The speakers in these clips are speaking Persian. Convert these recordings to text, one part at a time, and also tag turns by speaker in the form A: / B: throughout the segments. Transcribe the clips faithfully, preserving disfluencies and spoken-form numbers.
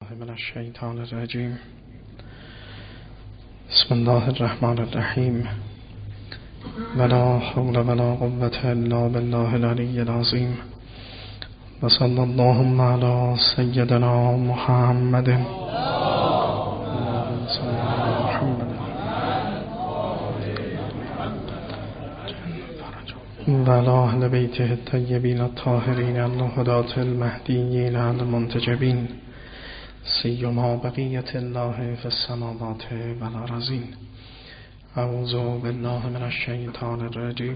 A: من الشیطان الرجیم. بسم الله الرحمن الرحیم. ولا حول ولا قوة الا بالله العلی العظیم. و صلی اللهم علی سیدنا محمد و علی اهل بیته الطیبین الطاهرین الهداة المهدیین المنتجبین سیما بقیة الله فی السماوات والارضین. اعوذ بالله من الشیطان الرجیم.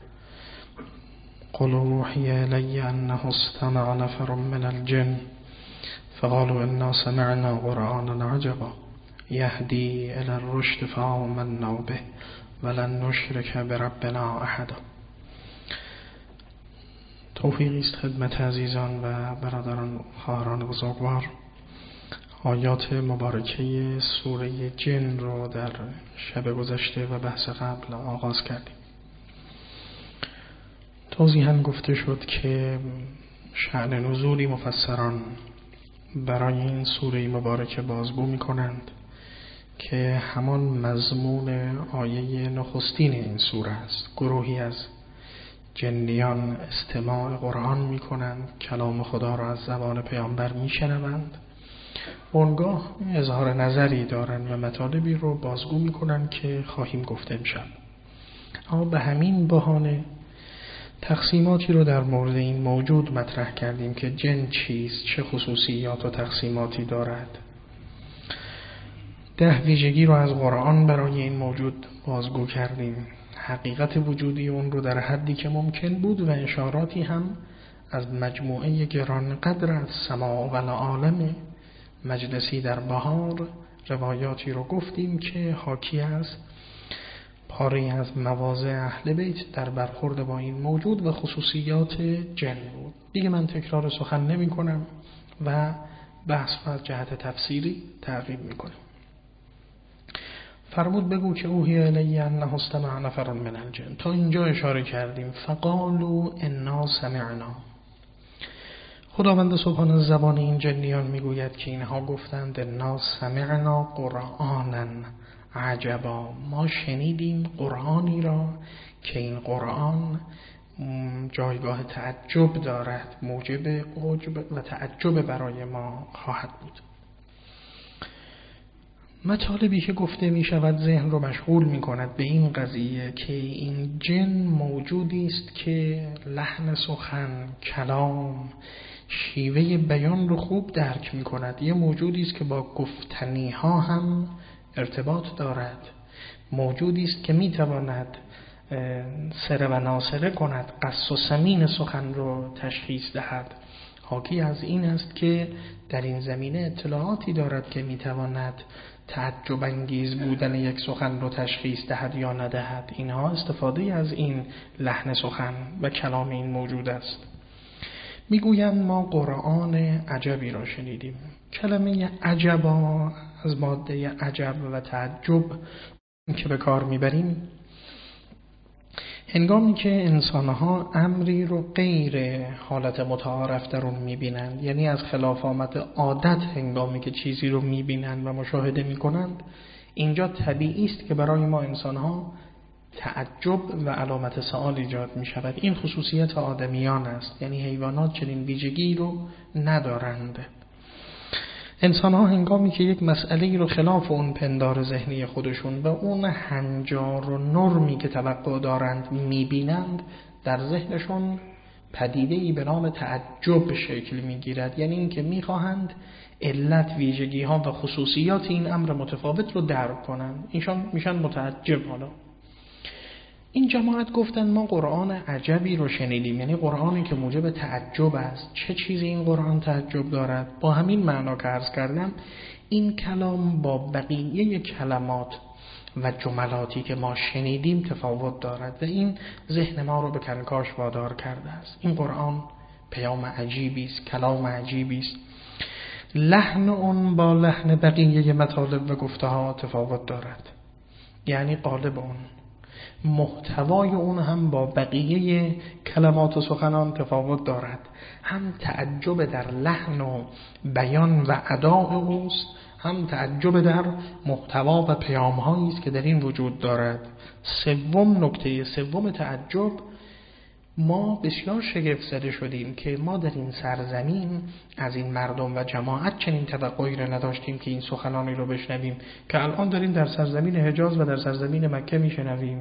A: قل اوحی الی انه استمع نفر من الجن فقالوا انا سمعنا قرآنا عجبا یهدی الی الرشد فآمنا به ولن نشرک بربنا احدا. توفیقی است خدمت عزیزان و برادران خواهران بزرگوار. آیات مبارکه سوره جن رو در شب گذشته و بحث قبل آغاز کردیم. توضیحاً گفته شد که شأن نزولی مفسران برای این سوره مبارکه بازگو می کنند که همان مضمون آیه نخستین این سوره است. گروهی از جنیان استماع قرآن می کنند، کلام خدا را از زبان پیامبر می شنوند، اونگاه اظهار نظری دارند و مطالبی رو بازگو می کنند که خواهیم گفت امشب. اما به همین بهانه تقسیماتی رو در مورد این موجود مطرح کردیم که جن چیست، چه خصوصیات و تقسیماتی دارد. ده ویژگی رو از قرآن برای این موجود بازگو کردیم، حقیقت وجودی اون رو در حدی که ممکن بود و اشاراتی هم از مجموعه گرانقدر از سماع و عالم مجلسی در بهار روایاتی رو گفتیم که حاکی از پاری از مواضع اهل بیت در برخورد با این موجود و خصوصیات جن بود. دیگه من تکرار سخن نمی کنم و بحث از جهت تفسیری تعقیب می کنم. فرمود بگو که اوحی الی انه استمع نفر من الجن. تا اینجا اشاره کردیم فقالوا انا سمعنا. خداوند سبحانه از زبان این جنیان میگوید که اینها گفتند انا سمعنا قرآنا عجبا، ما شنیدیم قرآنی را که این قرآن جایگاه تعجب دارد، موجب عجب و تعجب برای ما خواهد بود. مطالبی که گفته می شود ذهن رو مشغول می کند به این قضیه که این جن موجودی است که لحن سخن، کلام، شیوه بیان رو خوب درک می کند. یه موجودی است که با گفتنی ها هم ارتباط دارد، موجودی است که می تواند سره و ناسره کند، قص و سمین سخن رو تشخیص دهد. حاکی از این است که در این زمینه اطلاعاتی دارد که می تواند تعجب انگیز بودن یک سخن رو تشخیص دهد یا ندهد. اینها استفاده از این لحن سخن و کلام این موجود است. میگویند ما قرآن عجبی را شنیدیم. کلمه عجبا از ماده عجب و تعجب که به کار میبریم هنگامی که انسانها امری رو غیر حالت متعارف در اون میبینند، یعنی از خلاف آمد عادت هنگامی که چیزی رو میبینند و مشاهده میکنند، اینجا طبیعی است که برای ما انسانها تعجب و علامت سوال ایجاد میشود. این خصوصیت آدمیان است، یعنی حیوانات چنین ویژگی رو ندارند. انسان ها هنگامی که یک مسئله رو خلاف اون پندار ذهنی خودشون و اون هنجار و نرمی که توقع دارند میبینند، در ذهنشون پدیده‌ای به نام تعجب شکل میگیرد، یعنی این که میخواهند علت، ویژگی ها و خصوصیات این امر متفاوت رو درک کنند. اینشان میشن متعجب. حالا این جماعت گفتن ما قرآن عجبی رو شنیدیم، یعنی قرآنی که موجب تعجب است. چه چیزی این قرآن تعجب دارد؟ با همین معنا که عرض کردم، این کلام با بقیه کلمات و جملاتی که ما شنیدیم تفاوت دارد و این ذهن ما رو به کنکاش وادار کرده است. این قرآن پیام عجیبی است، کلام عجیبی است. لحن اون با لحن بقیه مطالب و گفته ها تفاوت دارد، یعنی قالب اون محتوای اون هم با بقیه کلمات و سخنان تفاوت دارد. هم تعجب در لحن و بیان و اداء اوست، هم تعجب در محتوا و پیام‌هایی است که در این وجود دارد. سوم، نکته سوم تعجب، ما بسیار شگفت زده شدیم که ما در این سرزمین از این مردم و جماعت چنین توقعی را نداشتیم که این سخنانی رو بشنویم که الان داریم در سرزمین حجاز و در سرزمین مکه میشنویم.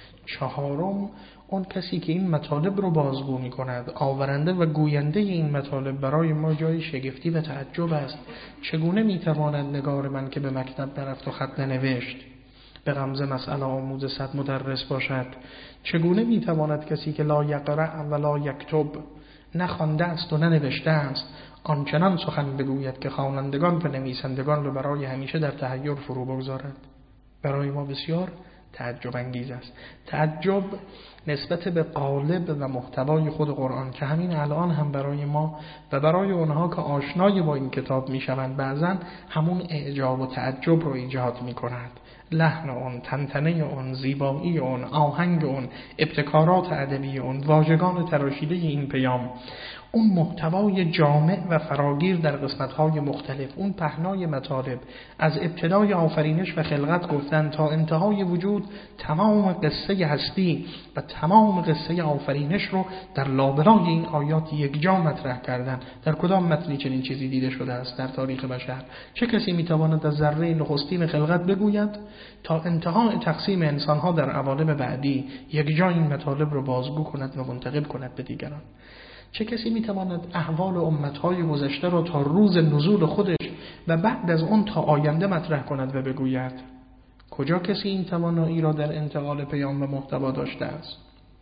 A: چهارم، اون کسی که این مطالب رو بازگو می کند، آورنده و گوینده این مطالب، برای ما جای شگفتی و تعجب است. چگونه می تواند نگار من که به مکتب نرفت و خط ننوشت به غمزه مسئله آموز صد مدرس باشد؟ چگونه می تواند کسی که لا یقرأ و لا یکتب، نخوانده است و ننوشته است، آنچنان سخن بگوید که خوانندگان و نویسندگان رو برای همیشه در تحیر فرو بگذارد؟ برای ما بسیار تعجب انگیز است. تعجب نسبت به قالب و محتوای خود قرآن که همین الان هم برای ما و برای اونها که آشنای با این کتاب میشوند بعضا همون اعجاب و تعجب رو ایجاد میکند. لحن اون، تنتنه اون، زیبایی اون، آهنگ اون، ابتکارات ادبی اون، واژگان تراشیده این پیام، اون محتوای جامع و فراگیر در قسمت‌های مختلف، اون پهنای مطالب از ابتدای آفرینش و خلقت گفتن تا انتهای وجود، تمام قصه هستی و تمام قصه آفرینش رو در لابلای این آیات یک جا مطرح کردن. در کدام متنی چنین چیزی دیده شده است در تاریخ بشر؟ چه کسی میتواند از ذره نخستین خلقت بگوید تا انتهای تقسیم انسان‌ها در عوالم بعدی یک جا این مطالب رو بازگو کند و منتقل کند به دیگران؟ چه کسی میتواند احوال امتهای گذشته را تا روز نزول خودش و بعد از اون تا آینده مطرح کند و بگوید؟ کجا کسی این توانایی را در انتقال پیام و محتوا داشته است؟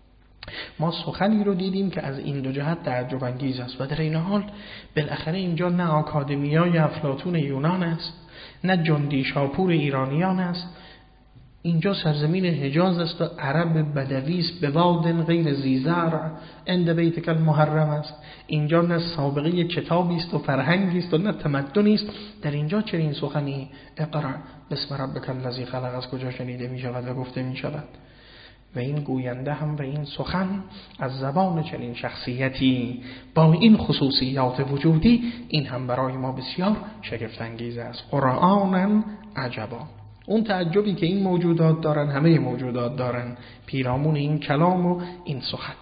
A: ما سخنی رو دیدیم که از این دو جهت تعجب انگیز است و در این حال بالاخره اینجا نه آکادمیای افلاطون یونان است، نه جندی شاپور ایرانیان است. اینجا سرزمین حجاز است و عرب بدوی است، به واد غیر ذی‌زرع عند بیتک المحرم است. اینجا نه سابقه کتابی است و فرهنگی است و نه تمدنی است. در اینجا چنین سخنی اقرأ بسم ربک الذی خلق از کجا شنیده می شود و گفته می شود؟ و این گوینده هم و این سخن از زبان چنین شخصیتی با این خصوصیات وجودی، این هم برای ما بسیار شگفت انگیز است. قرآنا عجبا. اون تعجبی که این موجودات دارن همه موجودات دارن پیرامون این کلام و این سخن.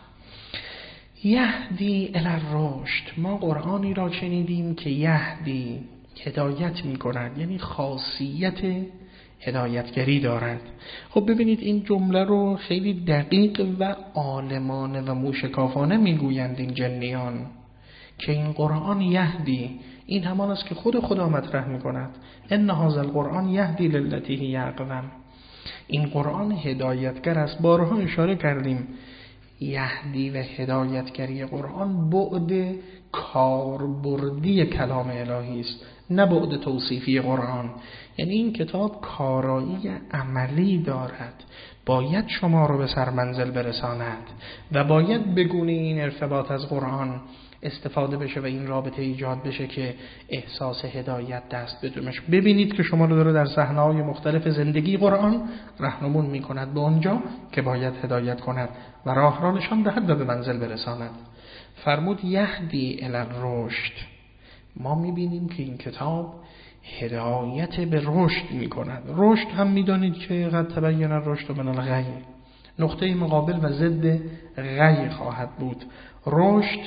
A: یهدی الی الرشد، ما قرآنی را شنیدیم که یهدی هدایت می کند، یعنی خاصیت هدایتگری دارد. خب ببینید این جمله رو خیلی دقیق و عالمانه و موشکافانه میگویند این جنیان که این قرآن یهدی، این همان است که خود خدا مطرح می کند. ان هذا القرآن یهدی للتی هی اقوم. این قرآن هدایتگر است. بارها اشاره کردیم یهدی و هدایتگری قرآن بعد کاربردی کلام الهی است، نه بعد توصیفی قرآن. یعنی این کتاب کارایی عملی دارد، باید شما رو به سرمنزل برساند و باید بگونه این ارتباط از قرآن استفاده بشه و این رابطه ایجاد بشه که احساس هدایت دست بدونش. ببینید که شما رو داره در صحنه‌های مختلف زندگی قرآن راهنمون می‌کند به اونجا که باید هدایت کند و راه را نشان دهد و به منزل برساند. فرمود یهدی الی الرشد. ما می‌بینیم که این کتاب هدایت به رشد می‌کند. رشد هم می‌دانید که قد تبین الرشد من الغی، نقطه مقابل و ضد غی خواهد بود. رشد،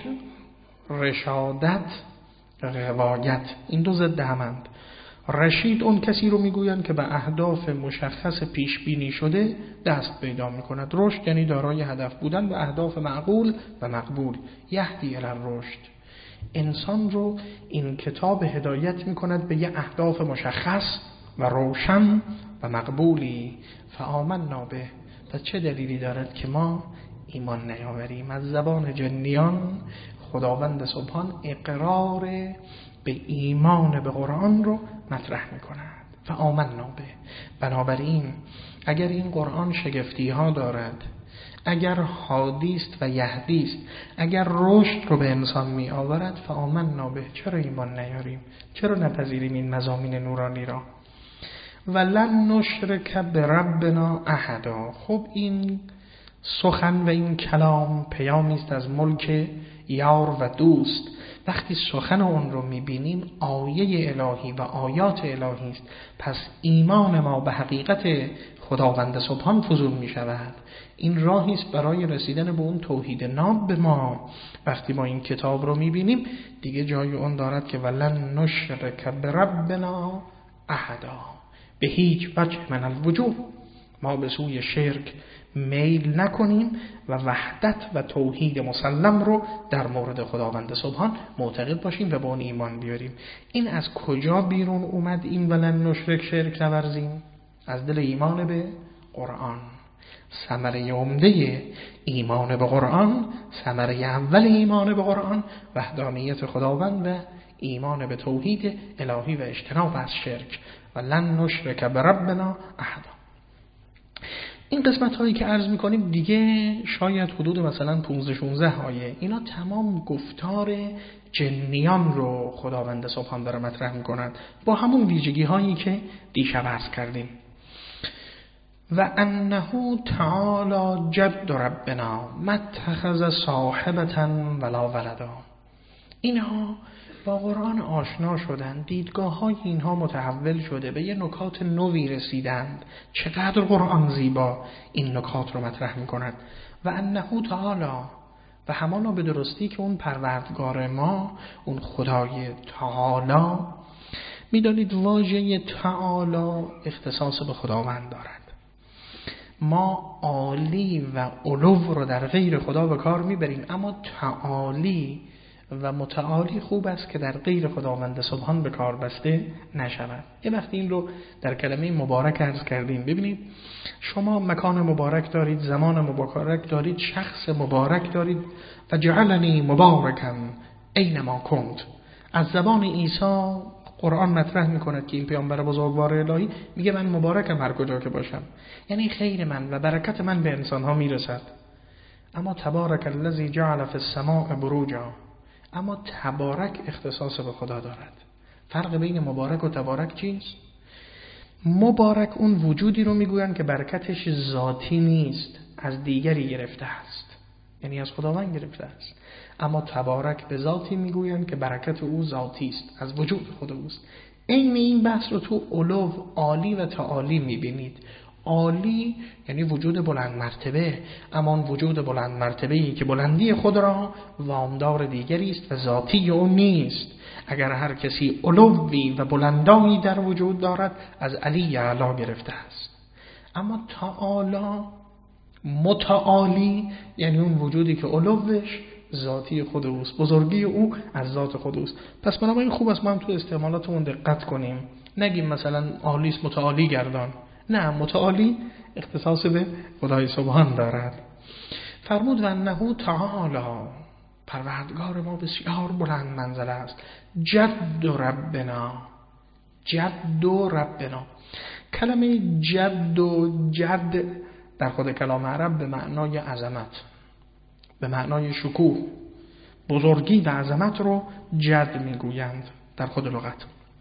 A: رشادت، غوایت، این دو ضد همند. رشید اون کسی رو میگویند که به اهداف مشخص پیش بینی شده دست پیدا میکند. رشد یعنی دارای هدف بودن به اهداف معقول و مقبول. یهدی الی الرشد. انسان رو این کتاب هدایت میکند به یه اهداف مشخص و روشن و مقبولی. فآمنا به. پس چه دلیلی دارد که ما ایمان نیاوریم؟ از زبان جنیان خداوند سبحان اقرار به ایمان به قرآن رو مطرح میکند. فآمنا به. بنابراین اگر این قرآن شگفتی ها دارد، اگر هادیست و یهدیست، اگر رشد رو به انسان می آورد، فآمنا به. چرا ایمان نیاریم؟ چرا نپذیریم این مضامین نورانی را؟ ولن نشرک بربنا احدا. خب این سخن و این کلام پیامی است از ملک یار و دوست. وقتی سخن اون رو میبینیم آیه الهی و آیات الهی است، پس ایمان ما به حقیقت خداوند سبحان فزون میشود. این راهی است برای رسیدن به اون توحید ناب به ما. وقتی ما این کتاب رو میبینیم دیگه جای اون دارد که ولن نشرک بربنا احدا، به هیچ وجه من الوجوه ما به سوی شرک میل نکنیم و وحدت و توحید مسلم رو در مورد خداوند سبحان معتقد باشیم و به اون ایمان بیاریم. این از کجا بیرون اومد این ولن نشرک شرک نورزیم؟ از دل ایمان به قرآن. ثمره عمده ایمان به قرآن، ثمره اول ایمان به قرآن وحدانیت خداوند و ایمان به توحید الهی و اجتناب از شرک. ولن نشرک بربنا احدا. این قسمت هایی که عرض میکنیم دیگه شاید حدود مثلا پانزده شانزده آیه، اینا تمام گفتار جنیان رو خداوند سبحان داره مطرح میکنند با همون ویژگی هایی که دیشب عرض کردیم. و انه تعالی جد ربنا ما اتخذ صاحبة ولا ولدا. اینها با قرآن آشنا شدن، دیدگاه های اینها متحول شده، به یه نکات نوی رسیدند. چقدر قرآن زیبا این نکات رو مطرح میکند. و انه تعالی، و همانا به درستی که اون پروردگار ما، اون خدای تعالی، میدانید واژه تعالی اختصاص به خداوند دارد. ما عالی و علو رو در غیر خدا به کار میبریم، اما تعالی و متعالی خوب است که در غیر خداوند سبحان به کار بسته نشود. یه وقتی این رو در کلمه مبارک عرض کردیم. ببینید شما مکان مبارک دارید، زمان مبارک دارید، شخص مبارک دارید. و جعلنی مبارکم اینما کنت. از زبان عیسی قرآن مطرح میکند که این پیامبر بزرگوار الهی میگه من مبارکم هر کجا که باشم، یعنی خیر من و برکت من به انسانها میرسد. اما تبارک الذی جعل فی السماء بروجا، اما تبارک اختصاص به خدا دارد. فرق بین مبارک و تبارک چیست؟ مبارک اون وجودی رو میگویند که برکتش ذاتی نیست، از دیگری گرفته است، یعنی از خداوند گرفته است. اما تبارک به ذاتی میگویند که برکت او ذاتی است، از وجود خود اوست. این این بحث رو تو علو، عالی و تعالی میبینید. عالی یعنی وجود بلند مرتبه، اما اون وجود بلند مرتبه‌ای که بلندی خود را وامدار دیگری است و ذاتی او نیست. اگر هر کسی علوی و بلندانی در وجود دارد از علی اعلی گرفته است. اما تعالی، متعالی یعنی اون وجودی که علوش ذاتی خود اوست، بزرگی او از ذات خود اوست. پس بنابراین خوب است ما هم تو استعمالاتمون دقت کنیم، نگیم مثلا عالی متعالی گردان. نه، متعالی اختصاص به خدای سبحان دارد. فرمود و انه تعالی، پروردگار ما بسیار بلند منزله است. جد ربنا، جد ربنا. کلمه جد و جد در خود کلام عرب به معنای عظمت، به معنای شکوه، بزرگی و عظمت رو جد میگویند در خود لغت.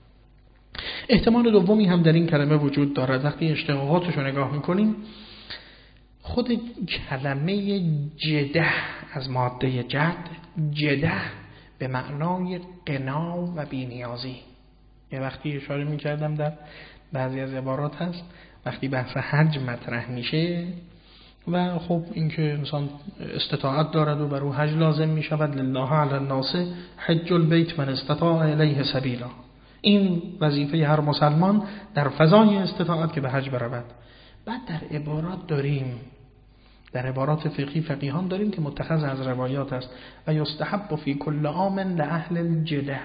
A: احتمال دومی هم در این کلمه وجود دارد. وقتی اشتقاقاتش رو نگاه میکنیم، خود کلمه جده از ماده جد، جده به معنای قنا و بی‌نیازی. یه وقتی اشاره میکردم در بعضی از عبارات هست وقتی بحث حج مطرح میشه و خب اینکه انسان استطاعت دارد و بر او حج لازم میشود، لله علی الناس حج البیت من استطاع الیه سبیلا. این وظیفه هر مسلمان در فضای استطاعت که به حج برود. بعد در عبارات داریم، در عبارات فقهی فقیهان داریم که متخذ از روایات است و یستحب فی کل عام لأهل الجده،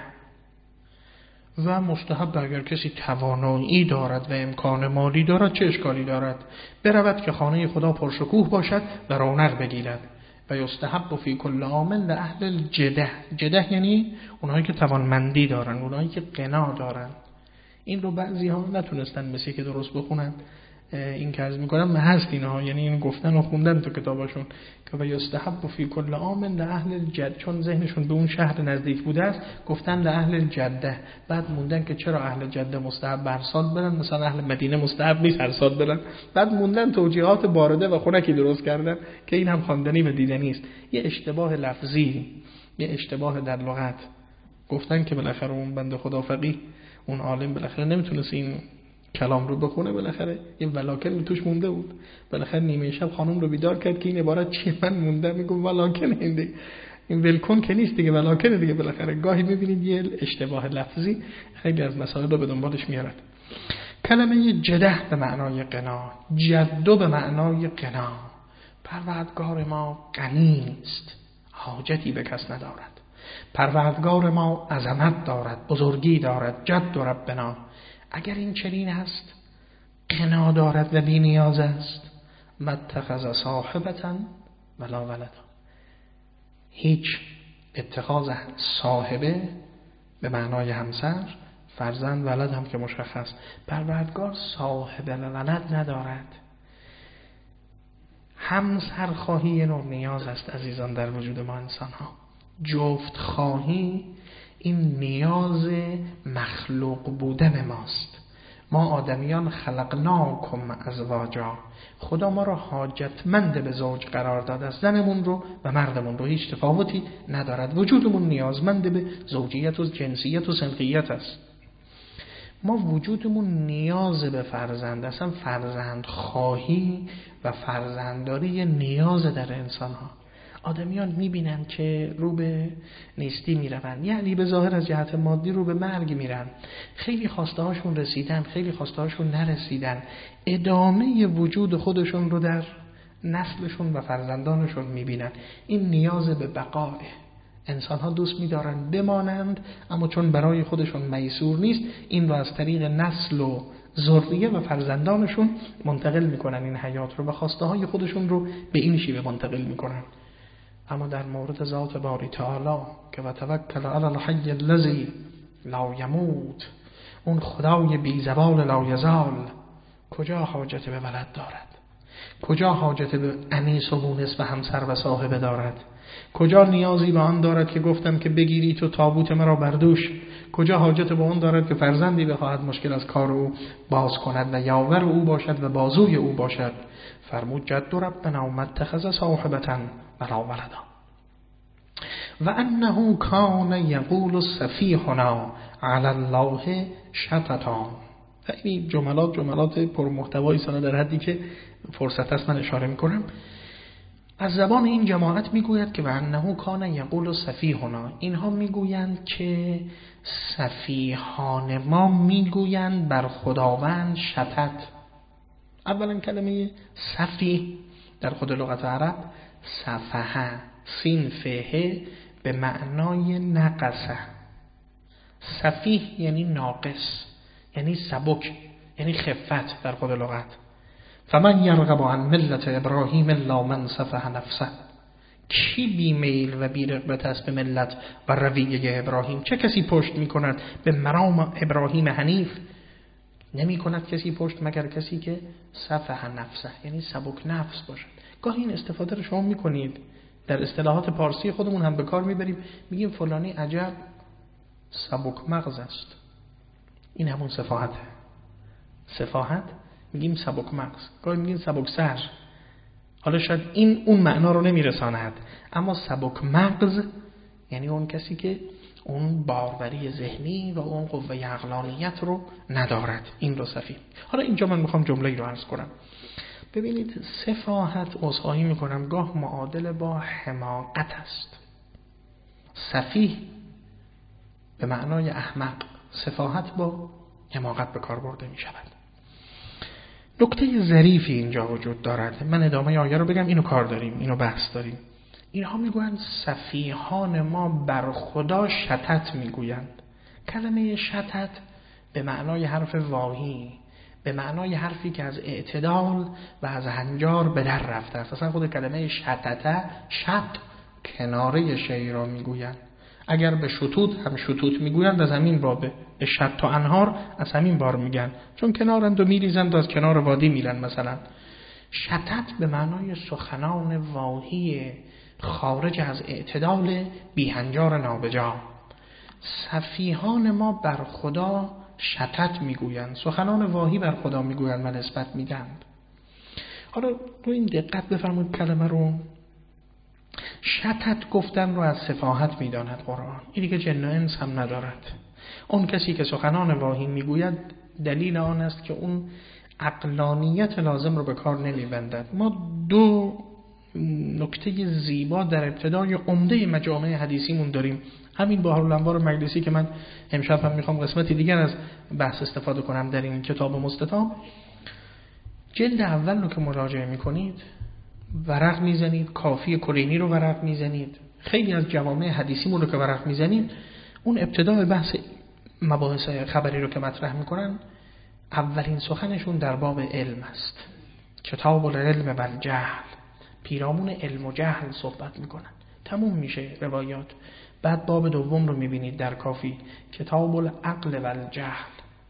A: و مستحب اگر کسی توانایی دارد و امکان مالی دارد چه اشکالی دارد برود که خانه خدا پرشکوه باشد و رونق بگیرد. و یستحب فی کل عام لأهل الجده، جده یعنی اونهایی که توانمندی دارن، اونهایی که غنا دارن. این رو بعضی ها نتونستن مثل که درست بخونن، این که عرض میکنم هست اینها، یعنی این گفتن و خوندن تو کتاباشون که و یستحب فی کل عام لاهل الجد، چون ذهنشون به اون شهر نزدیک بوده است گفتن لاهل الجده، بعد موندن که چرا اهل جده مستحب هر سال برن، مثلا اهل مدینه مستحب نیست هر سال برن، بعد موندن توجیهات بارده و خنکی درست کردن که این هم خواندنی و دیدنی است. یه اشتباه لفظی، یه اشتباه در لغت گفتن که بالاخره اون بنده خدا فقیه، اون عالم بالاخره نمیتونست این کلام رو بخونه، بالاخره یه ولکن توش مونده بود، بالاخره نیمه شب خانم رو بیدار کرد که این عبارت چیه، من مونده میگم ولکن این دیگه این ولکن که نیست دیگه، ولکن دیگه. بالاخره گاهی میبینید یه اشتباه لفظی خیلی از مسائل رو به دنبالش میارد. کلمه جده به معنای غنا، جدو به معنای غنا. پروردگار ما غنی است، حاجتی به کس ندارد. پروردگار ما عظمت دارد، بزرگی دارد، جد ربنا. اگر این چنین است، غنا دارد و بی نیاز است، متخذ صاحبتا ولا ولدا. هیچ اتخاذ صاحبه به معنای همسر، فرزند، ولد هم که مشخص. پروردگار صاحب ولد ندارد. همسر خواهی نوع نیاز است عزیزان در وجود ما انسان ها. جفت خواهی این نیاز مخلوق بودن ماست. ما آدمیان خلقناکم ازواجا، خدا ما را حاجتمند به زوج قرار داده است، زنمون رو و مردمون رو، هیچ تفاوتی ندارد. وجودمون نیازمند به زوجیت و جنسیت و سنخیت است. ما وجودمون نیاز به فرزند، اصلا فرزند خواهی و فرزندداری نیاز در انسان ها. آدمیان میبینن که رو به نیستی میرون، یعنی به ظاهر از جهت مادی رو به مرگ میرن. خیلی خواسته هاشون رسیدن، خیلی خواسته هاشون نرسیدن. ادامه وجود خودشون رو در نسلشون و فرزندانشون میبینن. این نیاز به بقاه. انسان ها دوست می‌دارن بمانند، اما چون برای خودشون میسور نیست، این رو از طریق نسل و ذریه و فرزندانشون منتقل میکنن، این حیات رو و خواسته های خودشون رو به این شیوه منتقل میکنن. اما در مورد ذات باری تعالی که و توکل علی الحی الذی لا یموت، اون خدای بی زوال لا یزال، کجا حاجت به ولد دارد؟ کجا حاجت به انیس و مونس و همسر و صاحبه دارد؟ کجا نیازی به آن دارد که گفتم که بگیری تو تابوت مرا بردوش؟ کجا حاجت به آن دارد که فرزندی بخواهد مشکل از کار او باز کند و یاور او باشد و بازوی او باشد؟ فرمود جد ربنا ما اتخذ صاحبة ولا ولدا و انه کان یقول سفیهنا علی الله شططا. این جملات جملات پرمحتوایی سانه در حدی که فرصت است من اشاره میکنم. از زبان این جماعت میگوید که و انه کان یقول سفیهنا، اینها میگویند که سفیهان ما میگویند بر خداوند شطط. اولا کلمه سفیه در خود لغت عرب سفه، سین فه به معنای نقصه. سفیه یعنی ناقص، یعنی سبک، یعنی خفت در خود لغت. فمن یرغب عن ملت ابراهیم الا من سفه نفسه. کی بی میل و بی رغبت است به ملت و رویه ابراهیم؟ چه کسی پشت می کند به مرام ابراهیم حنیف؟ نمی کند کسی پشت مگر کسی که سفه نفسه، یعنی سبک نفس باشد. گاهی این استفاده رو شما می کنید در اصطلاحات پارسی خودمون هم به کار میبریم، میگیم فلانی عجب سبک مغز است. این همون سفاهته. سفاهت میگیم سبک مغز، گاهی میگیم سبک سر. حالا شاید این اون معنا رو نمیرساند، اما سبک مغز یعنی اون کسی که اون باروری ذهنی و اون قوه عقلانیت رو ندارد. این رو سفیه. حالا اینجا من میخوام جمله‌ای رو عرض کنم. ببینید سفاهت، عذرخواهی میکنم، گاه معادل با حماقت است. سفیه به معنای احمق، سفاهت با حماقت به کار برده می شود. نکته ظریفی اینجا وجود دارد. من ادامه آیه رو بگم، اینو کار داریم، اینو بحث داریم. اینها میگویند سفیهان ما بر خدا شطط میگویند. کلمه شطط به معنای حرف واهی، به معنای حرفی که از اعتدال و از هنجار به در رفته است. اصلا خود کلمه شططه، شط کناره شی را میگویند. اگر به شطوط هم شطوط میگویند از همین بابه، به شط و انهار از همین بار میگن، چون کنارند و میریزند و از کنار وادی میرن. مثلا شطط به معنای سخنان واهی خارج از اعتدال بیهنجار نابجا. سفیهان ما بر خدا شطط میگویند، سخنان واهی بر خدا میگویند و نسبت میدند. حالا رو این دقت بفرمایید کلمه رو. شطط گفتن رو از سفاهت میداند قرآن. این دیگه جن و انس هم ندارد. اون کسی که سخنان واهی میگوید دلیل آن است که اون عقلانیت لازم رو به کار نمیبندد. ما دو نکته زیبا در ابتدای عمده مجامع حدیثیمون داریم. همین بهارالانوار مجلسی که من امشب هم میخوام قسمتی دیگر از بحث استفاده کنم در این کتاب مستطاب، جلد اول رو که مراجعه میکنید ورق میزنید، کافی کلینی رو ورق میزنید، خیلی از جوامع حدیثیمون رو که ورق میزنید، اون ابتدای بحث مباحث خبری رو که مطرح میکنن اولین سخنشون در باب علم است. کتاب العلم و الجهل، پیرامون علم و جهل صحبت میکنن. تموم میشه روایات. بعد باب دوم رو میبینید در کافی، کتاب العقل و الجهل،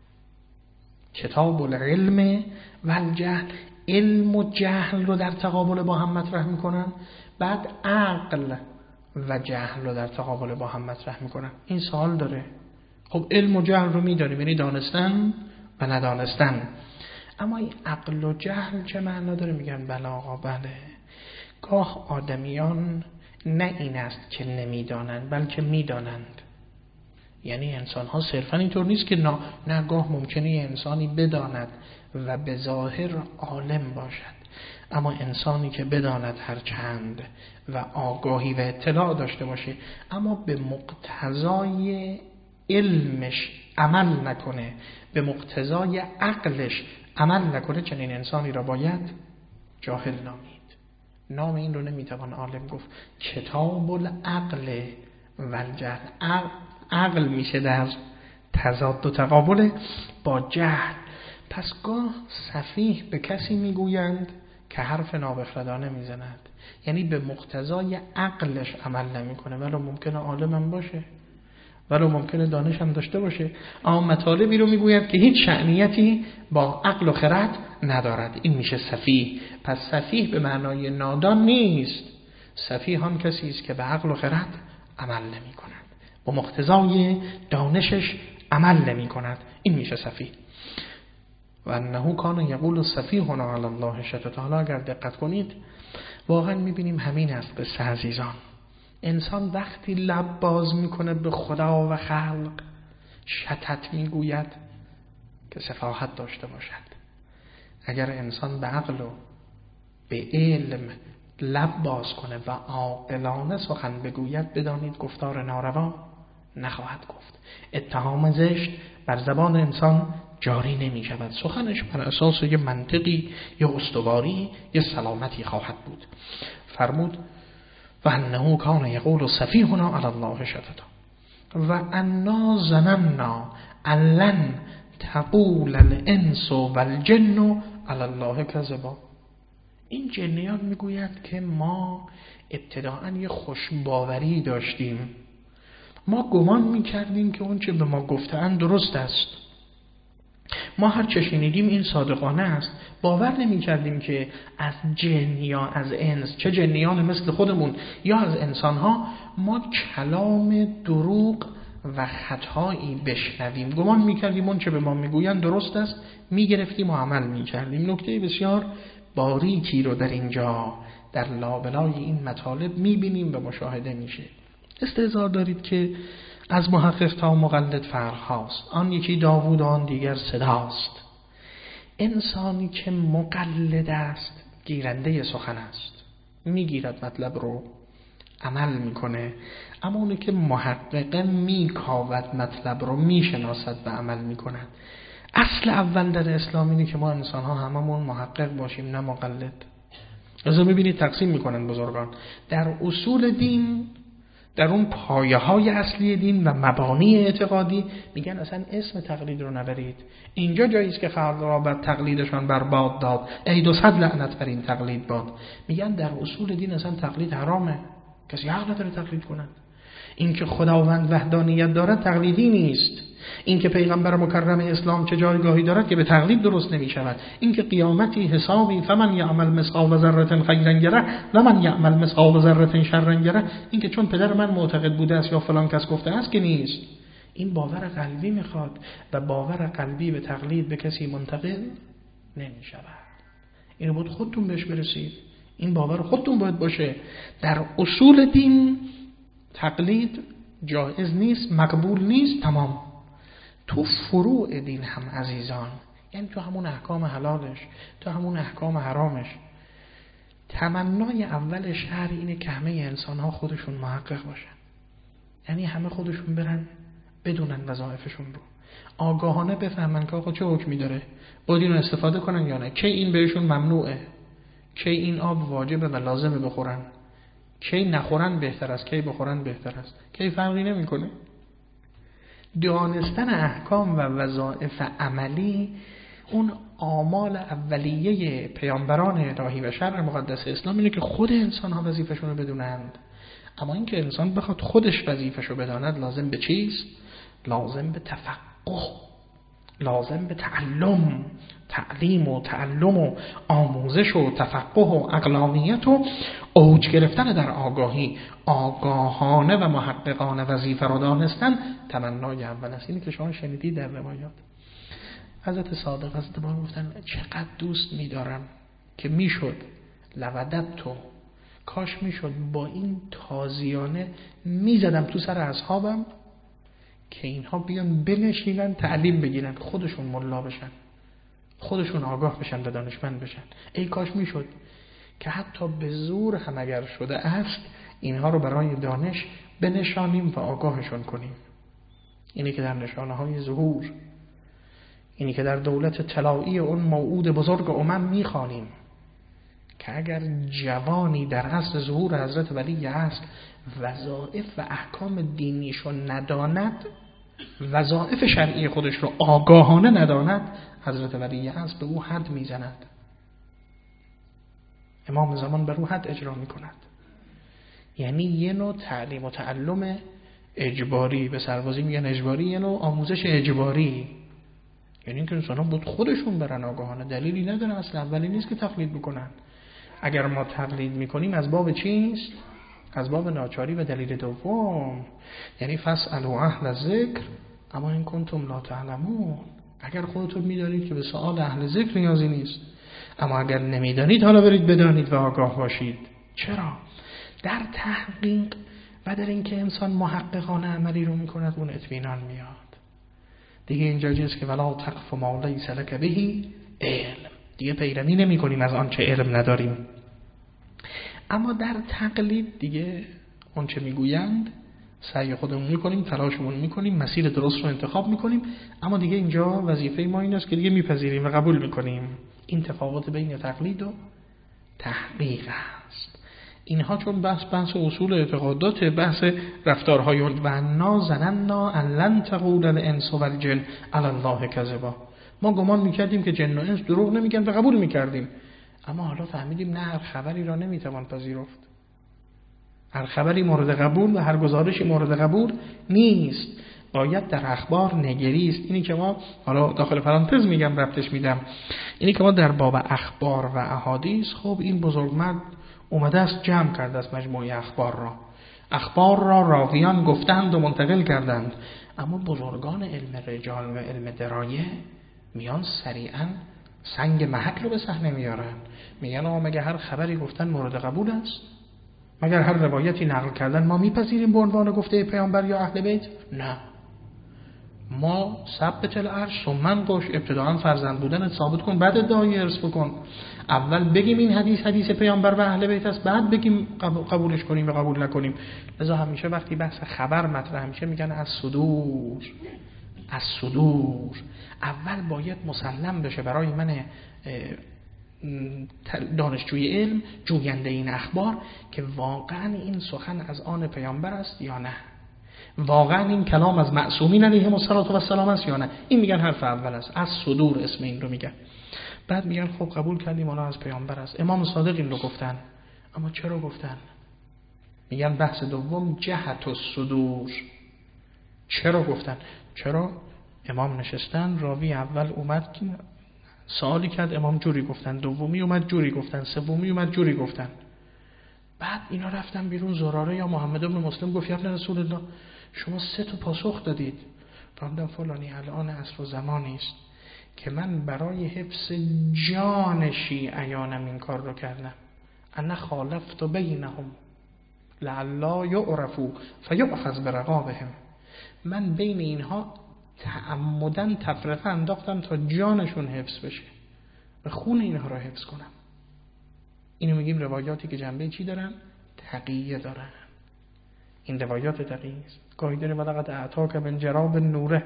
A: کتاب العلم و الجهل، علم و جهل رو در تقابل با هم مطرح میکنن. بعد عقل و جهل رو در تقابل با هم مطرح میکنن. این سوال داره، خب علم و جهل رو میدانیم، یعنی دانستن و ندانستن، اما این عقل و جهل چه معنا داره؟ میگن بله آقا بله. گاه آدمیان نه این است که نمیدانند بلکه میدانند. یعنی انسان ها صرفا اینطور نیست که نه, نه گاه ممکنه انسانی بداند و به ظاهر عالم باشد، اما انسانی که بداند هر چند و آگاهی و اطلاع داشته باشه اما به مقتضای علمش عمل نکنه، به مقتضای عقلش عمل نکنه، چنین انسانی را باید جاهل نامید. نام این رو نمیتوان عالم گفت. کتاب العقل و الجهل، عقل میشه در تضاد و تقابل با جهل. پس گاه سفیه به کسی میگویند که حرف نابخردانه میزند، یعنی به مقتضای عقلش عمل نمیکنه، ولو ممکنه عالم هم باشه، ولو ممکنه دانش هم داشته باشه، اما مطالبی رو میگوید که هیچ شأنیتی با عقل و خرد ندارد. این میشه سفیه. پس سفیه به معنای نادان نیست. سفیه هم کسی است که به عقل و خرد عمل نمی کند، با مقتضای دانشش عمل نمی کند. این میشه سفیه. و انه کان یقول سفیهنا علی الله شطط. حالا اگر دقت کنید واقعا میبینیم همین است قصه عزیزان. انسان وقتی لب باز میکنه به خدا و خلق شطط میگوید که سفاهت داشته باشد. اگر انسان به عقل و به علم لب باز کنه و عاقلانه سخن بگوید، بدانید گفتار ناروا نخواهد گفت. اتهام زشت بر زبان انسان جاری نمی شود. سخنش بر اساس یه منطقی، یه استواری، یه سلامتی خواهد بود. فرمود و انه کان یقول سفیهنا علی الله شطط و انا ظننا ان تقول الانس والجن علی الله کذبا. این جنیان میگوید که ما ابتداءً یه خوشباوری داشتیم، ما گمان میکردیم که اون چه به ما گفتن درست است، ما هر چه شنیدیم این صادقانه است. باور نمی کردیم که از جن یا از انس، چه جنیان مثل خودمون یا از انسانها، ما کلام دروغ و خطایی بشنویم. گمان می کردیم اون چه به ما میگوین درست است، می گرفتیم و عمل می کردیم. نکته بسیار باریکی رو در اینجا در لابلای این مطالب می بینیم و مشاهده میشه. استحضار دارید که از محقق تا مقلد فرق هاست. آن یکی داوود و آن دیگر صداست. انسانی که مقلد است گیرنده سخن است، میگیرد مطلب رو عمل میکنه، اما اونی که محققه میکاود مطلب رو میشناسد و عمل میکند. اصل اول در اسلام اینه که ما انسان ها هممون محقق باشیم نه مقلد. از میبینید تقسیم میکنن بزرگان در اصول دین، در اون پایه های اصلی دین و مبانی اعتقادی، میگن اصلا اسم تقلید رو نبرید. اینجا جایی است که خلق را بر تقلیدشان برباد داد، ای دو صد لعنت بر این تقلید باد. میگن در اصول دین اصلا تقلید حرامه، کسی حق نداره تقلید کنند. اینکه خداوند وحدانیت دارد تقلیدی نیست. اینکه پیغمبر مکرم اسلام چه جایگاهی دارد که به تقلید درست نمی شود. اینکه قیامتی حسابی فمن یعمل مثقال ذره خیرا یره و من یعمل مثقال ذره شرا یره، اینکه چون پدر من معتقد بوده است یا فلان کس گفته است که نیست. این باور قلبی میخواد و باور قلبی به تقلید به کسی منتقل نمی شود. اینو باید خودتون بهش برسید. این باور خودتون باید باشه. در اصول دین تقلید جایز نیست، مقبول نیست، تمام. تو فروع دین هم عزیزان، یعنی تو همون احکام حلالش، تو همون احکام حرامش، تمنای اول شهر اینه که همه انسان ها خودشون محقق باشن. یعنی همه خودشون برن بدونن وظایفشون رو، آگاهانه بفهمن که آقا چه حکمی داره، باید اینو استفاده کنن یا نه، کی این بهشون ممنوعه، کی این آب واجبه و لازمه بخورن، کی نخورن بهتر است، کی بخورن بهتر است، کی فرقی نمیکنه. دانستن احکام و وظایف عملی اون آمال اولیه پیامبران الهی و شرع مقدس اسلام اینه که خود انسان ها وظیفه‌شون رو بدونند. اما اینکه انسان بخواد خودش وظیفه‌شو بداند لازم به چیست؟ لازم به تفقه، لازم به تعلم، تعلیم و تعلم و آموزش و تفقه و عقلانیت و اوج گرفتن در آگاهی، آگاهانه و محققانه وظیفه را دانستن تمنای اول است. اینی که شما شنیدید در روایات حضرت صادق حضرت ما گفتن چقدر دوست می‌دارم که میشد لودت تو کاش میشد با این تازیانه میزدم تو سر اصحابم که اینها بیان بنشینن تعلیم بگیرن، خودشون ملا بشن، خودشون آگاه بشن، دانشمند بشن. ای کاش میشد که حتی به زور هم اگر شده است اینها رو برای دانش بنشانیم و آگاهشون کنیم. اینی که در نشانه های ظهور، اینی که در دولت طلایی اون موعود بزرگ امم میخوانیم که اگر جوانی در عصر ظهور حضرت ولی است وظایف و احکام دینیشو نداند، وظایف شرعی خودش رو آگاهانه نداند، حضرت ولی است به او حد میزند، امام زمان بر او حد اجرا میکند. یعنی یه نوع تعلیم و تعلم اجباری، به سربازی میگن اجباری، یه نوع آموزش اجباری. یعنی اینکه انسان ها بود خودشون برن آگاهانه، دلیلی نداره، اصلا اولی نیست که تقلید بکنن. اگر ما تقلید میکنیم از باب چیست؟ از باب ناچاری و دلیل دوم، یعنی فاسألوا اهل الذکر اما این کنتم لا تعلمون. اگر خودتون میدانید که به سؤال اهل ذکر نیازی نیست، اما اگر نمیدانید حالا برید بدانید و آگاه باشید. چرا؟ در تحقیق و در اینکه انسان محققانه عملی رو میکند اون اطمینان میاد. دیگه اینجا جنس که ولا تقف ما لیس لک به علم، دیگه پیروی نمی کنیم از آنچه علم نداریم. اما در تقلید دیگه اون چه میگویند سعی خودمون میکنیم، تلاشمون میکنیم، مسیر درست رو انتخاب میکنیم، اما دیگه اینجا وظیفه ما این است که دیگه میپذیریم و قبول میکنیم. این تفاوت بین تقلید و تحقیق است. اینها چون بحث بحث اصول اعتقادات، بحث رفتارهای و نازننا ان لن تقول الانس والجن علی الله کذبا. ما گمان میکردیم که جن و انس دروغ نمیگن و قبول میکردیم، اما حالا فهمیدیم نه، هر خبری را نمیتوان پذیرفت، هر خبری مورد قبول و هر گزارشی مورد قبول نیست، باید در اخبار نگریست. اینی که ما حالا داخل پرانتز میگم ربطش میدم، اینی که ما در باب اخبار و احادیث، خب این بزرگمرد اومده است جمع کرده است مجموعه اخبار را، اخبار را راویان گفتند و منتقل کردند، اما بزرگان علم رجال و علم درایه میان سریعا سنگ محک رو به صحنه میارن، میگن آقا مگه هر خبری گفتن مورد قبول است؟ مگر هر روایتی نقل کردن ما میپذیریم به عنوان گفته پیامبر یا اهل بیت؟ نه، ما ثبت العرش ثم قش، ابتداء فرزند بودن ثابت کن، بعد ادعای ارث بکن. اول بگیم این حدیث حدیث پیامبر و اهل بیت است، بعد بگیم قبولش کنیم و قبول نکنیم. لذا همیشه وقتی بحث خبر مطرح میشه میگن از صدور، از صدور. اول باید مسلم بشه برای من دانشجوی علم، جوینده این اخبار، که واقعا این سخن از آن پیامبر است یا نه، واقعا این کلام از معصومین علیهم السلام است یا نه. این میگن حرف اول است، از صدور اسم این رو میگن. بعد میگن خب قبول کردیم حالا از پیامبر است. امام صادق این رو گفتن، اما چرا گفتن؟ میگن بحث دوم جهت الصدور. چرا گفتن؟ چرا امام نشستن، راوی اول اومد سوالی کرد، امام جوری گفتن، دومی اومد جوری گفتن، سومی اومد جوری گفتن. بعد اینا رفتن بیرون. زراره یا محمد بن مسلم گفت یا ابن رسول الله شما سه تا پاسخ دادید. فرمودن فلانی الان عصر و زمانی است که من برای حفظ جان شیعیانم این کار رو کردم. انا خالفت بینهم لعلا یعرفوا فیؤخذ برقابهم. من بین اینها تعمدن تفرقه انداختم تا جانشون حفظ بشه و خون اینها رو حفظ کنم. اینو میگیم روایاتی که جنبه چی دارن؟ تقیه دارن. این روایات تقیه است. گاهی داریم ولقد اعطاک من جراب نوره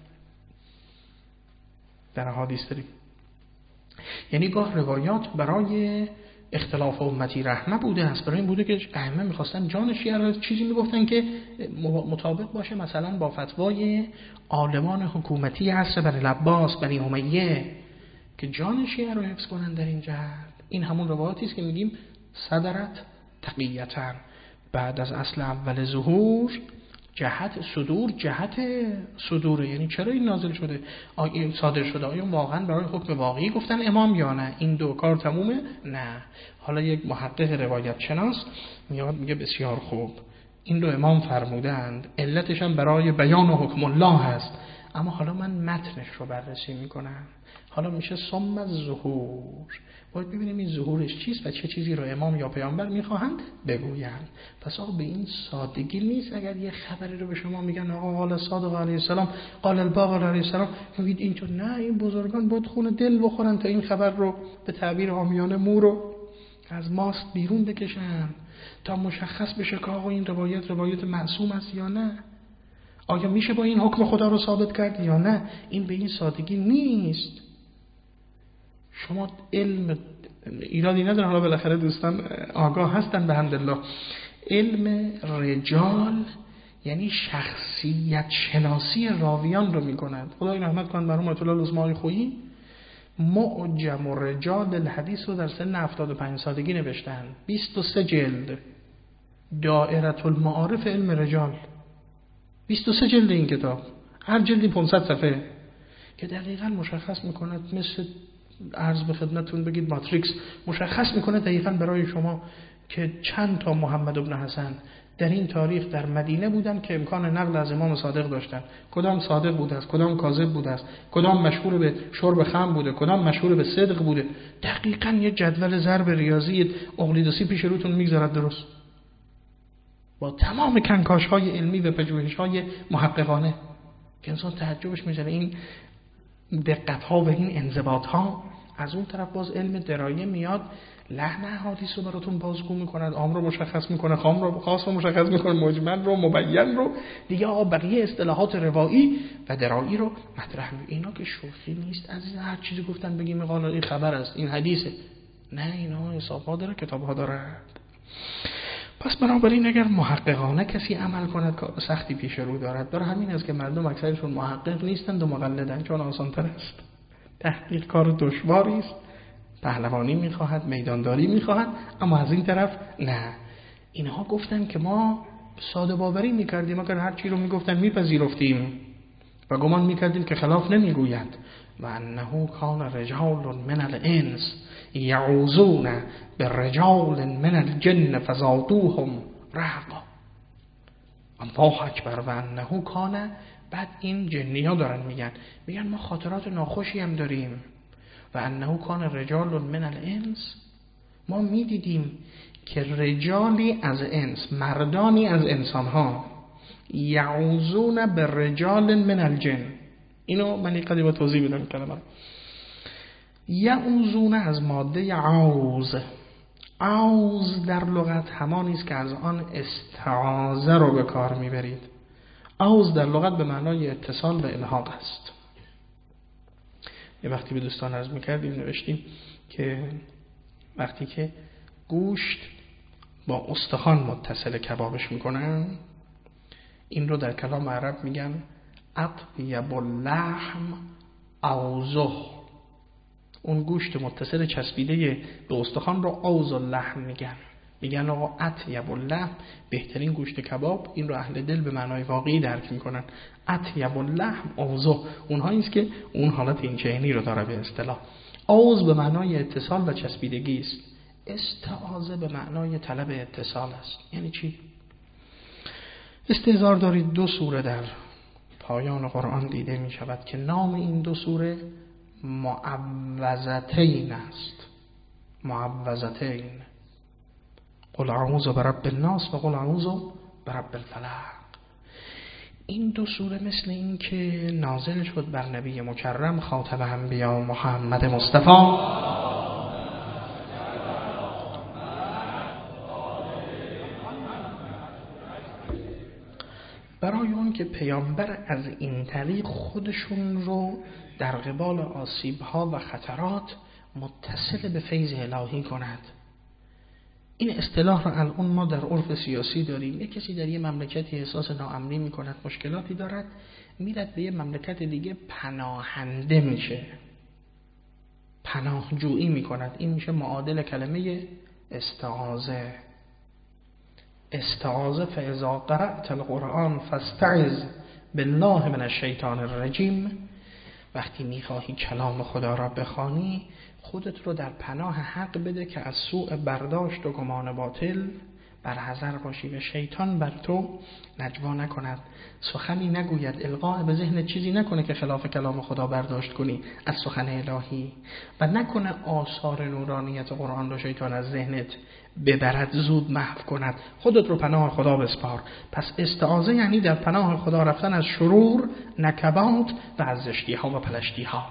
A: در حدیث داریم. یعنی گاه روایات برای اختلاف امتی رحمه بوده است، برای این بوده که ائمه میخواستن جان شیعه رو چیزی میگفتن که مطابق باشه مثلا با فتوای عالمان حکومتی عصر بنی العباس بنی امیه که جان شیعه رو حفظ کنن در این جهت. این همون روایاتی است که میگیم صدرت تقیتن، بعد از اصل اول ظهور جهت صدور، جهت صدور. یعنی چرا این نازل شده، آیا صادر شده، آیا واقعا برای حکم واقعی گفتن امام یا نه؟ این دو کار تمومه؟ نه. حالا یک محقق روایت شناس میاد میگه بسیار خوب این دو امام فرمودند، علتش هم برای بیان حکم الله هست، اما حالا من متنش رو بررسی میکنم. حالا میشه ثم الظهور، باید ببینیم این ظهورش چیست و چه چیزی رو امام یا پیامبر میخواهند بگویند. پس آقا به این سادگی نیست اگر یه خبری رو به شما میگن آقا قال صادق علیه السلام قال الباقر علیه السلام میگید اینطور. نه، این بزرگان باید خون دل بخورن تا این خبر رو به تعبیر عامیانه مو رو از ماست بیرون بکشن تا مشخص بشه که آقا این روایت روایت معصوم است یا نه، آیا میشه با این حکم خدا رو ثابت کرد یا نه. این به این سادگی نیست. شما علم ایرادی نداره، حالا بالاخره دوستان آگاه هستن به حمدالله. علم رجال یعنی شخصیت شناسی راویان رو میکنند. خدای رحمت کنه مرحوم آیت الله لزمای خویی معجم رجال الحدیث رو در سن هفتاد و پنج سالگی نوشتن، بیست و سه جلد. دائره المعارف علم رجال، بیست و سه جلد این کتاب، هر جلدی پانصد صفحه، که دقیقاً مشخص میکنه، مثل عرض به خدمتتون بگید ماتریکس، مشخص میکنه دقیقاً برای شما که چند تا محمد ابن حسن در این تاریخ در مدینه بودن که امکان نقل از امام صادق داشتن، کدام صادق بوده است، کدام کاذب بوده است، کدام مشهور به شرب خمر بوده، کدام مشهور به صدق بوده. دقیقاً یه جدول ضرب ریاضی اقلیدوسی پیش روتون میگذارد درست، با تمام کنکاش‌های علمی و پژوهش‌های محققانه که انسان تعجبش می‌زنه این دقت‌ها و این انضباط‌ها. از اون طرف باز علم درایه میاد لحن احادیث رو براتون بازگو می‌کند، عام رو مشخص می‌کنه، خام رو خاص رو مشخص می‌کنه، مجمل رو مبین رو دیگه، آقا بقیه اصطلاحات روایی و درایی رو مطرح می‌کنه. اینا که شوخی نیست عزیز، هر چیزی گفتن بگیم قالا این خبر است، این حدیثه. نه، اینا حساب‌ها داره، کتاب‌ها داره. پس بنابراین اگر محققانه کسی عمل کند کار سختی پیش رو دارد. برای همین است که مردم اکثرشون محقق نیستند و مقلدند، چون آسان‌تر است. تحقیق کار دشواری است، پهلوانی میخواهد، میدانداری میخواهد، اما از این طرف نه. اینها گفتن که ما ساده باوری میکردیم، اگر هر چی رو میگفتن میپذیرفتیم و گمان میکردیم که خلاف نمیگویند. و انه کان رجال من الانس یعوذون برجال من الجن فزادوهم رهقا. الله اکبر. و انه کان، بعد این جنی ها دارن میگن میگن ما خاطرات ناخوشی هم داریم. و انه کان رجال من الانس، ما میدیدیم که رجالی از انس، مردانی از انسان ها، یعوذون برجال من الجن. اینو من قدی با توضیح بدم کلمه. یعوذون از ماده عوز. عوز در لغت همانی است که از آن استعاذه رو به کار میبرید. عوز در لغت به معنای اتصال و الحاق است. یه وقتی به دوستان عرض میکردیم نوشتیم که وقتی که گوشت با استخوان متصل کبابش میکنن، این رو در کلام عرب میگن اطیب اللحم عوزه. اون گوشت متصل چسبیده به استخوان رو عوز اللحم میگن. میگن آقا اطیب اللحم، بهترین گوشت کباب، این رو اهل دل به معنای واقعی درک میکنن. اطیب اللحم اوزه، اونها است که اون حالت این چهینی رو داره به اصطلاح. اوز به معنای اتصال و چسبیدگی است. استعاذه به معنای طلب اتصال است. یعنی چی؟ استحضار دارید دو سوره در پایان قرآن دیده می شود که نام این دو سوره معوذتین است. معوذتین، قل اعوذ برب الناس و قل اعوذ برب الفلق. این دو سوره مثل این که نازل شد بر نبی مکرم خاتم انبیا محمد مصطفی برای اون که پیامبر از این طریق خودشون رو در قبال آسیب‌ها و خطرات متصل به فیض الهی کند. این اصطلاح را الان ما در عرف سیاسی داریم. یک کسی در یه مملکتی احساس ناامنی می‌کند، مشکلاتی دارد، میرد به یه مملکت دیگه پناهنده میشه، پناهجویی می‌کند. این میشه معادل کلمه استعاذه. استعاذه فاذا قرأت القرآن فاستعذ بالله من الشیطان الرجیم. وقتی میخواهی کلام خدا را بخوانی، خودت رو در پناه حق بده که از سوء برداشت و گمان باطل برحذر باشی و شیطان بر تو نجوا نکند، سخنی نگوید، القاء به ذهن چیزی نکنه که خلاف کلام خدا برداشت کنی از سخن الهی، و نکنه آثار نورانیت قرآن رو شیطان از ذهنت ببرد، زود محو کند. خودت رو پناه خدا بسپار. پس استعاذه یعنی در پناه خدا رفتن از شرور، نکبات و از زشتی ها و پلشتی ها.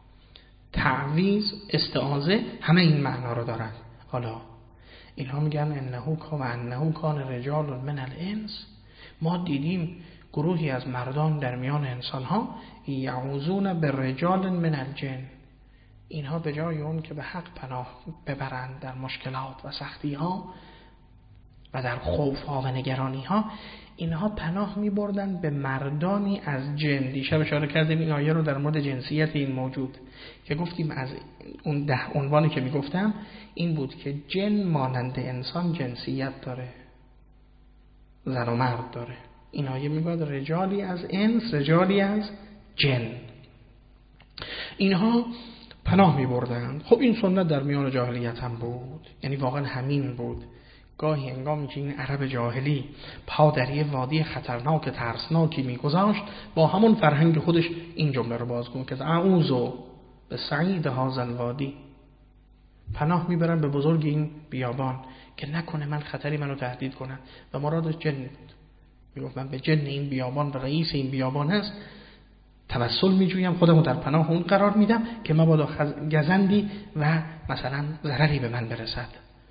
A: تعویذ، استعاذه همه این معنا رو دارد. حالا اینها میگن انه کان انه کان رجال من الانس. ما دیدیم گروهی از مردان در میان انسان ها یعوذون بالرجال من الجن. اینها به جای اون که به حق پناه ببرند در مشکلات و سختی ها و در خوف ها و نگرانی ها، اینها پناه می بردن به مردانی از جن. دیشب اشاره کردیم این آیه رو در مورد جنسیت این موجود که گفتیم، از اون ده عنوانی که می گفتم این بود که جن مانند انسان جنسیت داره، زن و مرد داره. این آیه می گوید رجالی از انس، رجالی از جن. اینها پناه می بردن. خب این سنت در میان جاهلیت هم بود، یعنی واقعا همین بود. گاهی هنگامی که این عرب جاهلی پا در یه وادی خطرناک ترسناکی میگذاشت، با همون فرهنگ خودش این جمله رو بازگو کرد: اعوذ به سعید هذا الوادی. پناه میبرم به بزرگ این بیابان که نکنه من خطری منو تهدید کنن. و مراد جن بود. میگفت من به جن این بیابان و رئیس این بیابان هست توسل میجویم، خودمو در پناه اون قرار میدم که مبادا گزندی و مثلا ضرری به من برسد.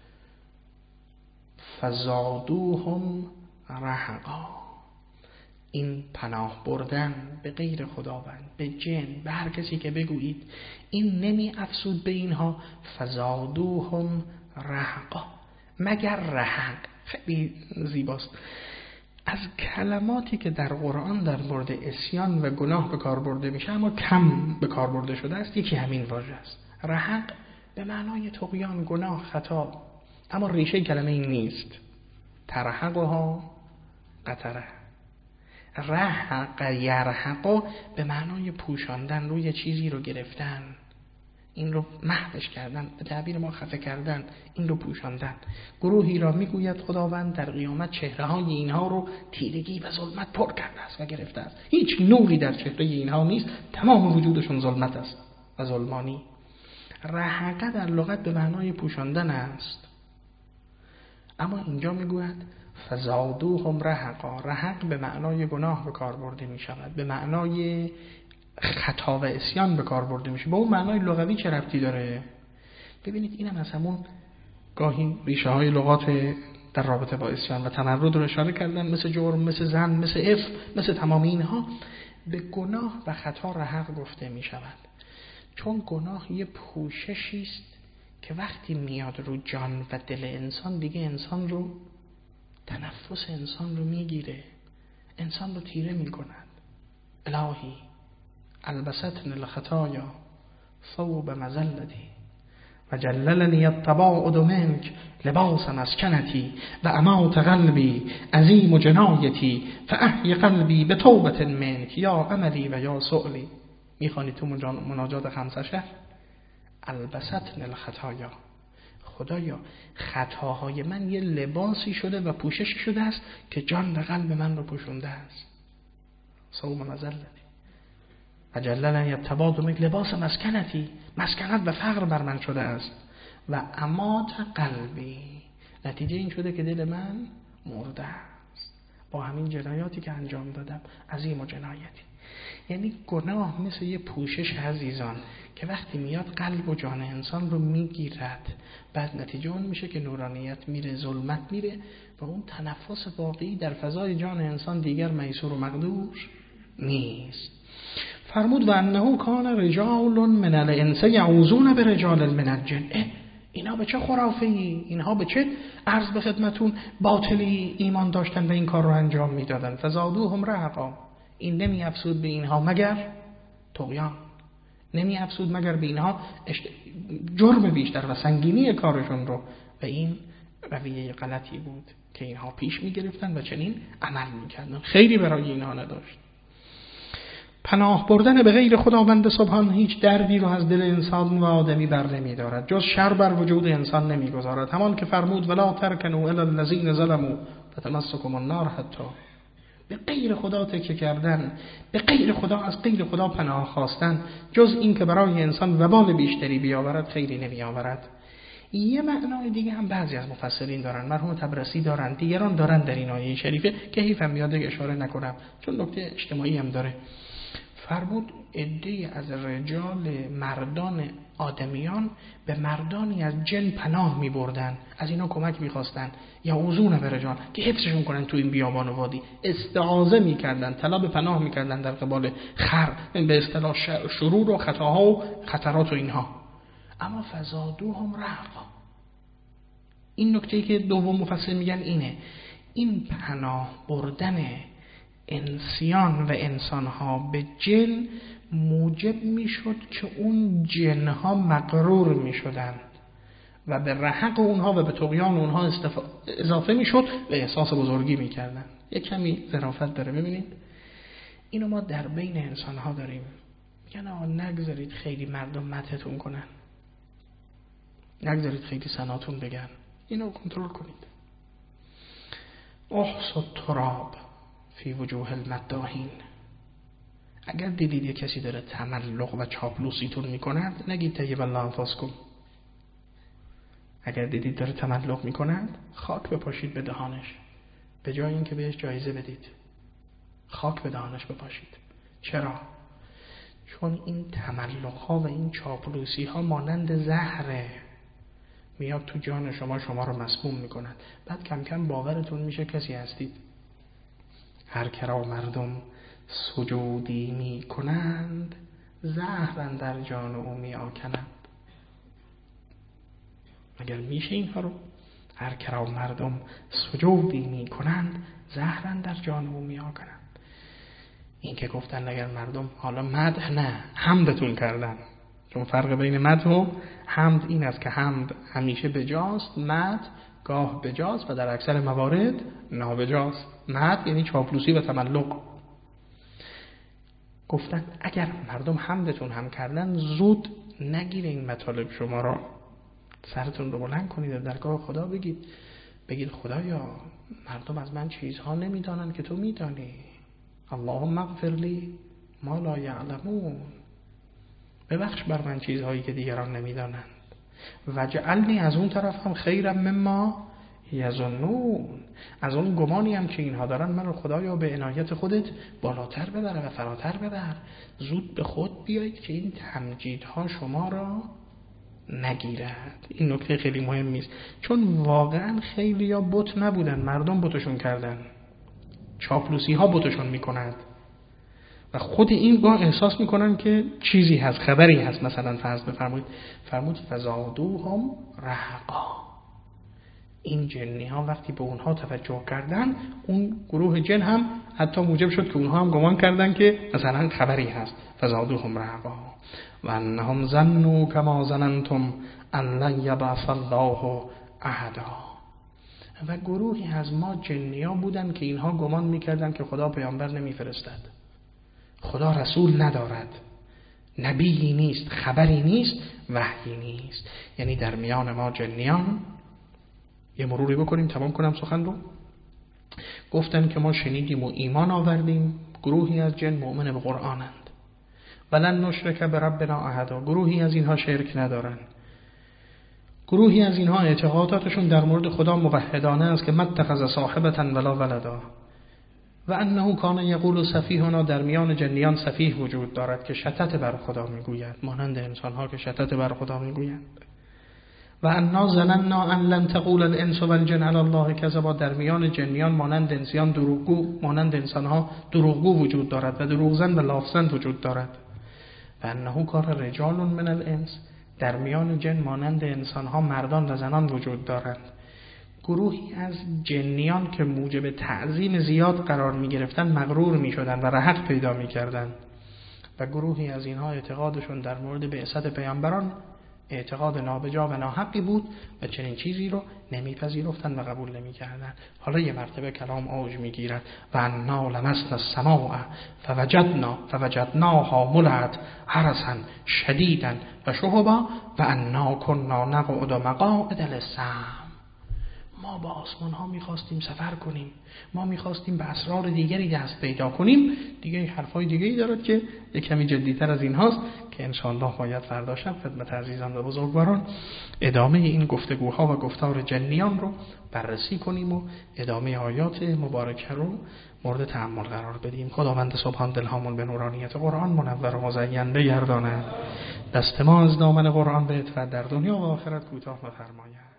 A: فزادوهم رهقا. این پناه بردن به غیر خداوند، به جن، به هر کسی که بگویید، این نمی افسود به اینها. فزادوهم رهقا، مگر رهق. خیلی زیباست. از کلماتی که در قرآن در مورد عصیان و گناه به کار برده میشه اما کم به کار برده شده است، یکی همین واژه است. رهق به معنای طغیان، گناه، خطا، اما ریشه کلمه این نیست. ترهقها قطره. رهق یرهق به معنای پوشاندن، روی چیزی رو گرفتن، این رو محوش کردن، به تعبیر ما خفه کردن، این رو پوشاندن. گروهی را میگوید خداوند در قیامت چهره های اینها رو تیرگی و ظلمت پر کرده است و گرفته است. هیچ نوری در چهره اینها نیست، تمام وجودشون ظلمت است و ظلمانی. رهقه در لغت به معنای پوشاندن است، اما اینجا میگوید فزادوهم رهقا. رهق به معنای گناه به کار برده می شود، به معنای خطا و عصیان به کار برده میشه. با اون معنای لغوی چه ربطی داره؟ ببینید اینم از همون گاهی ریشه های لغات در رابطه با عصیان و تمرد رو اشاره کردن، مثل جرم، مثل زن، مثل اف، مثل تمام اینها. به گناه و خطا رهق گفته می شود، چون گناه یه پوششی است که وقتی میاد رو جان و دل انسان، دیگه انسان رو، تنفس انسان رو میگیره، انسان رو تیره میکند. الهی البستن الخطایا ثوب مذلتی و جللنی التباعد منک لباس مسکنتی و امات قلبی عظیم جنایتی فاحی قلبی به توبة منک یا عملی و یا سؤلی. میخوانی تو مناجات خمسه شهر البستن الخطایا، خدایا خطاهای من یه لباسی شده و پوششی شده است که جان به قلب من رو پوشونده است. صوم مزلنی و جللنی التباعد منک لباس مسکنتی، مسکنت و فقر بر من شده است و امات قلبی، نتیجه این شده که دل من مرده است با همین جنایاتی که انجام دادم، عظیم و جنایتی. یعنی گناه مثل یه پوشش عزیزان که وقتی میاد قلب و جان انسان رو میگیرد، بعد نتیجه اون میشه که نورانیت میره، ظلمت میره و اون تنفس واقعی در فضای جان انسان دیگر میسور و مقدور نیست. فرمود و انه کان رجال من الانس یعوذون برجال من الجن. اینا به چه خرافه ای، اینها به چه عرض به خدمتون باطلی ایمان داشتن و این کار رو انجام میدادن. فزادوهم رهقا، این نمی افسود به اینها مگر طغیان، نمی افسود مگر به اینها اشت... جرم بیشتر و سنگینی کارشون رو. و این رویه غلطی بود که اینها پیش می گرفتن و چنین عمل می کردن، خیلی برای اینها نداشت. پناه بردن به غیر خداوند سبحان هیچ دردی رو از دل انسان و آدمی بر نمی دارد، جز شر بر وجود انسان نمی گذارد. همان که فرمود ولا ترکنوا الی الذین ظلموا فتمسکم النار، حتی به غیر خدا تکیه کردن، به غیر خدا از غیر خدا پناه خواستن، جز این که برای انسان وبال بیشتری بیاورد خیری نمی آورد. یه معنای دیگه هم بعضی از مفسرین دارن، مرحوم طبرسی دارن، دیگران دارن در این آیه شریفه که حیفم یاد اشاره نکنم چون نکته اجتماعی هم داره. فرمود عده‌ای از رجال مردان آدمیان به مردانی از جن پناه می بردن، از اینا کمک می خواستن یا اوزون به رجال که حفظشون کنن تو این بیابان و وادی، استعاذه می کردن، طلب پناه می کردن در قبال خر، به اصطلاح شرور و خطاها و خطرات و اینها. اما فزادوهم رهقا، این نکته‌ای که دوم مفسر میگن اینه، این پناه بردن انسیان و انسانها به جن موجب میشد که اون جنها مغرور میشدن و به رهق اونها و به طغیان اونها استف... اضافه میشد و احساس بزرگی میکردن. یک کمی ظرافت داره. ببینید اینو ما در بین انسانها داریم، میگن آقا نگذارید خیلی مردم مدحتون کنن، نگذارید خیلی ثناتون بگن، اینو کنترل کنید. احصد تراب فی وجوه المداحین، اگر دیدید یک کسی داره تملق و چاپلوسیتون میکند نگید طیب الله انفاسکم. اگر دیدید داره تملق میکند خاک بپاشید به دهانش، به جای اینکه بهش جایزه بدید خاک به دهانش بپاشید. چرا؟ چون این تملق ها و این چاپلوسی ها مانند زهره، میاد تو جان شما، شما رو مسموم میکند. بعد کم کم باورتون میشه کسی هستید. هر کرا مردم سجودی می کنند زهرن در جان او می آکنند. مگر میشه اینها رو؟ هر کرا مردم سجودی می کنند زهرن در جان او می آکنند. این که گفتن اگر مردم حالا مدح نه حمدتون کردن، چون فرق بین مدح و حمد این است که حمد همیشه بجاست، مدح گاه بجاست و در اکثر موارد نابجاست. مدح یعنی چاپلوسی و تملق. گفتن اگر مردم حمدتون هم کردن زود نگیره این مطالب شما را، سرتون رو بلند کنید و درگاه خدا بگید بگید خدایا مردم از من چیزها نمیدانن که تو میدانی، اللهم اغفر لی ما لا یعلمون، ببخش بر من چیزهایی که دیگران نمیدانند، وجعلنی از اون طرف هم خیرا مما یظنون، از اون گمانی هم که اینها دارن من رو خدایا به عنایت خودت بالاتر ببره و فراتر ببر. زود به خود بیایید که این تمجیدها شما را نگیرد. این نکته خیلی مهمی است، چون واقعا خیلی یا بت نبودن، مردم بتشون کردن، چاپلوسی ها بتشون میکنند و خود این گاه احساس میکنن که چیزی هست، خبری هست. مثلا فرض بفرمایید فرمود فزادوهم رهقا، این جنی ها وقتی به اونها توجه کردن، اون گروه جن هم حتی موجب شد که اونها هم گمان کردن که مثلا خبری هست. فزادوهم رهقا و انهم ظنوا کما ظننتم ان لن یبعث الله احدا. و گروهی از ما جنی ها بودن که اینها گمان میکردن که خدا پیامبر نمیفرستد، خدا رسول ندارد، نبیی نیست، خبری نیست، وحی نیست. یعنی در میان ما جنیان، یه مروری بکنیم تمام کنم سخن رو، گفتن که ما شنیدیم و ایمان آوردیم، گروهی از جن مؤمن به قرآنند. ولن نشرک بربنا احدا، گروهی از اینها شرک ندارن، گروهی از اینها اعتقاداتشون در مورد خدا موحدانه است که متخذ صاحبتا ولا ولدا و انه کان یقول سفیهنا، در میان جنیان سفیه وجود دارد که شطط بر خدا میگوید، مانند انسانها که شطط بر خدا میگویند. و انا ظننا ان لن تقول الانس والجن علی الله کذبا، در میان جنیان مانند انسان دروغگو، مانند انسانها دروغگو وجود دارد و دروغزن و لافزن وجود دارد. و انه کان رجال من الانس، در میان جن مانند انسانها مردان و زنان وجود دارند. گروهی از جنیان که موجب تعظیم زیاد قرار می گرفتن مغرور می شدن و رهق پیدا می کردن. و گروهی از اینها اعتقادشون در مورد بعثت پیامبران اعتقاد نابجا و ناحقی بود و چنین چیزی رو نمیپذیرفتن و قبول نمیکردن. حالا یه مرتبه کلام اوج میگیرد و انا لمسنا السماء فوجدنا فوجدناها ملئت حرسا شدیدا و شهبا و انا كنا نقعد مقاعد للسمع. ما با آسمان ها میخواستیم سفر کنیم، ما میخواستیم به اسرار دیگری دست پیدا کنیم. دیگه حرفای دیگری دارد که یک کمی جدیتر از این هاست که انشاءالله باید فردا شب خدمت عزیزان و بزرگواران ادامه این گفتگوها و گفتار جنیان رو بررسی کنیم و ادامه آیات مبارکه رو مورد تأمل قرار بدیم. خداوند سبحان دلهامون به نورانیت قرآن منور و مزین بگرداند، دست ما از دامن قرآن به عطرت در دنیا و آخرت کوتاه مفرماید.